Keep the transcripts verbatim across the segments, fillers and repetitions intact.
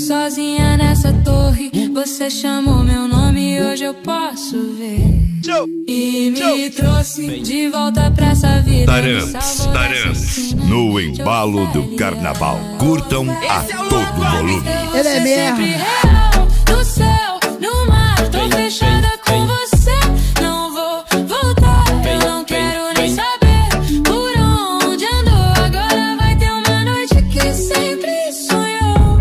Sozinha nessa torre, você chamou meu nome e hoje eu posso ver. E me trouxe de volta pra essa vida. Taramps, Taramps, no embalo do carnaval. Curtam a todo volume. Ele é mesmo. Real, no céu, no mar, tô fechada com você. Não vou voltar, eu não quero nem saber por onde andou. Agora vai ter uma noite que sempre sonhou.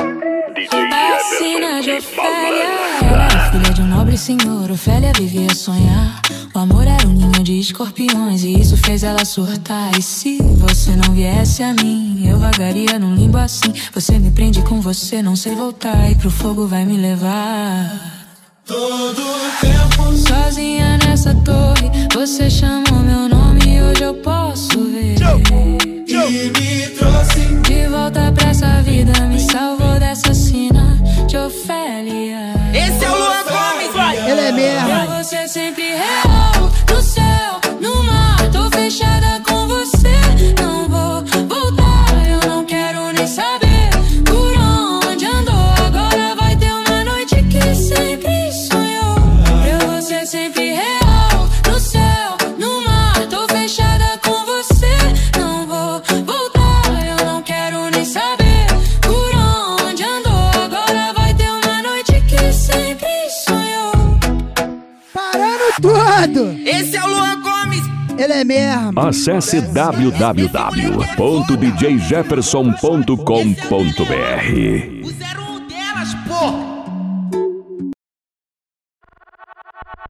Vacina de Ofélia. Era filha de um nobre senhor, Ofélia vivia a sonhar. O amor era um ninho de escorpiões e isso fez ela surtar. E se você não viesse a mim, eu vagaria num limbo assim. Você me prende com você, não sei voltar, e pro fogo vai me levar. Todo tempo sozinha nessa torre, você chamou meu nome e hoje eu posso ver. E me trouxe de volta pra essa vida, me salvou dessa sina de Ofélia. Esse é o Luan Gomes, vai! Ele é mesmo. Pra você sempre real, no céu, no mar, tô fechada com você. Não vou voltar, eu não quero nem saber por onde andou. Agora vai ter uma noite que sempre sonhou. Pra você sempre real, no céu, no mar, tô fechada com você. Não vou voltar, eu não quero nem saber por onde andou. Agora vai ter uma noite que sempre sonhou. Parando tudo. Esse é o Luan Gomes. Ele é mesmo. Acesse w w w ponto d j jefferson ponto com ponto b r.